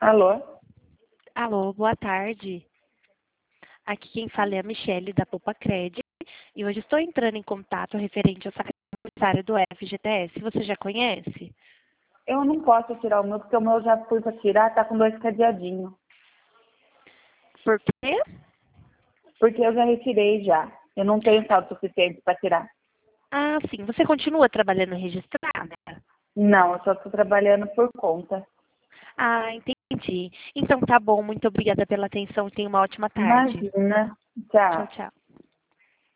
Alô? Alô, boa tarde. Aqui quem fala é a Michelle, da Poupa Cred, e hoje estou entrando em contato referente ao secretário do FGTS. Você já conhece? Eu não posso tirar o meu, porque o meu já fui para tirar, tá com 2 cadeadinhos. Por quê? Porque eu já retirei já. Eu não tenho saldo suficiente para tirar. Ah, sim. Você continua trabalhando registrada? Não, eu só estou trabalhando por conta. Ah, entendi. Então tá bom. Muito obrigada pela atenção e tenha uma ótima tarde. Imagina. Tchau, Tchau. tchau.